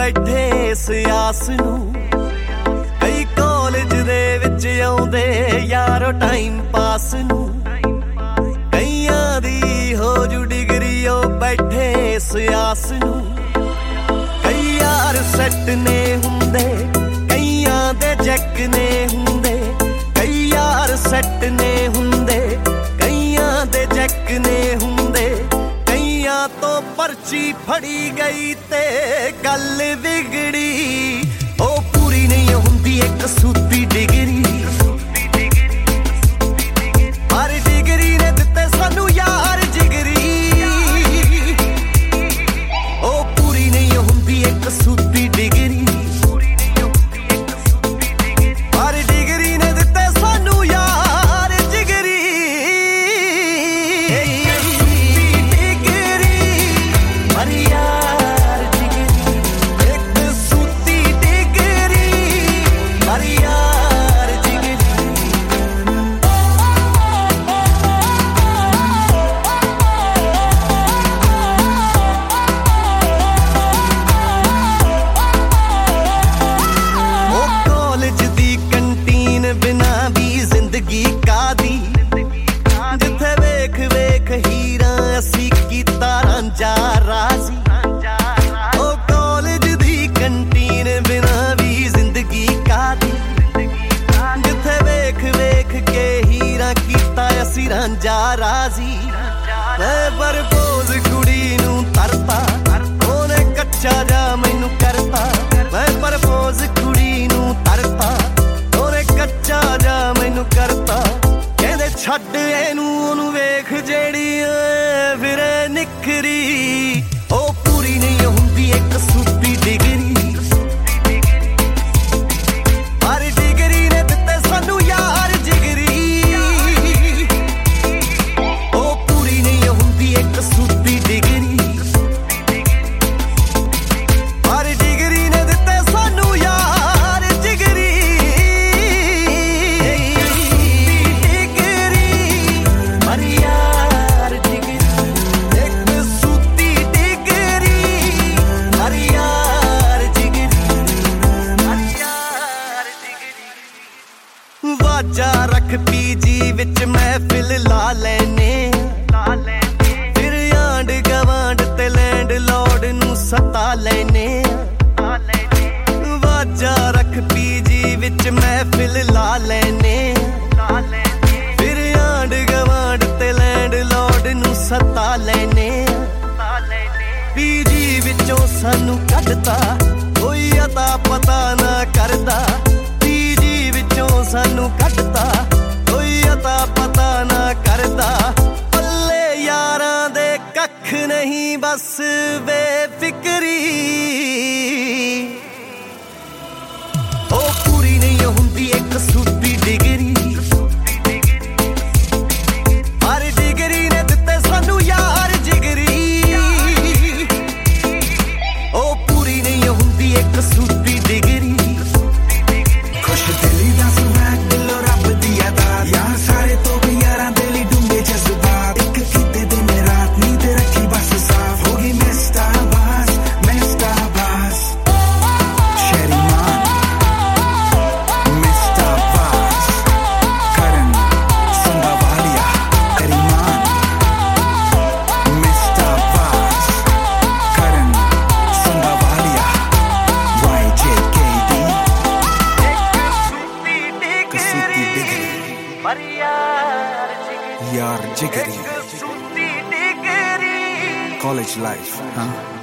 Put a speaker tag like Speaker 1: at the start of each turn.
Speaker 1: बैठे इस आस नू कई कॉलेज दे विच आउंदे यारो टाइम पास नू कईयां दी हो जू डिग्री ओ बैठे इस आस नू कई यार सैट ने हुंदे कईयां दे जैक ने हुंदे कई यार सैट ने हुंदे कईयां दे जैक ने हुंदे कईयां तो पर्ची फड़ी गई ते गल बिगड़ी ओ पूरी नहीं हुंदी एक सूती डिग्री हर डिग्री ने दिते सानू यार जिगरी ओ पूरी नहीं हुंदी एक सूती डिग्री हर डिग्री ने दिते सानू यार जिगरी डिग्री हर यार जिगरी एक सूती डिग्री हर यार जिगरी ओ कॉलेज दी कंटीन बिना भी जिंदगी कादी जिथे वेख वेख हीरा असी कीता रांझा राजी ओ कॉलेज दी कंटीन बिना भी जिंदगी कादी जिथे वेख वेख के हीरा कीता असी रांझा राजी मैं बरबोज कुड़ी नू तरता ओने कच्चा जा मैनू करता मैं बरबोज कुड़ी नू तरता ओने कच्चा जा मैनू करता कहंदे छड्ड एनू ओनू वेख जेड़ी फिरे निखरी ओ पूरी नहीं हुंदी एक सूती डिग्री हर डिग्री ने दिते सानू यार जिगरी ओ पूरी नहीं हुंदी एक सूती डिग्री हर डिग्री ने दिते सानू यार जिगरी डिग्री हर यार जिगरी एक सूती डिग्री हर यार जिगरी हर यार जिगरी वाजा रख पीजी विच महफिल ला लेने फिर आंड गवांड ते लैंड लॉर्ड नू सता लेने वाजा रख पीजी विच महफिल ला लेने फिर आंड गवांड ते लैंड लॉर्ड नू सता लेने पीजी विचों सानू कढता कोई अता पता ना करदा पीजी विचों सानू कढता कोई अता पता ना करदा पल्ले यारां दे कख नहीं बस बेफिक्री ओ पूरी नहीं हुंदी एक सूती डिग्री हर डिग्री ने दिते सानू यार जिगरी ओ पूरी नहीं हुंदी एक सूती डिग्री
Speaker 2: खुश दिली दा सुहाग दिलो रब दी अदा यार सारे तो भी यारां दिली डूंगे जज्बात एक कीते दिन रात नींद रखी बस साफ होगी मिस्टर बास शेरी मान मिस्टर बास करण संगवालिया तेरी मान मिस्टर बास करण संगवालिया YJKD कसूती डिग्री
Speaker 1: हर यार जिगरी
Speaker 2: यार जिगरी
Speaker 1: सूती डिग्री
Speaker 2: college life, huh?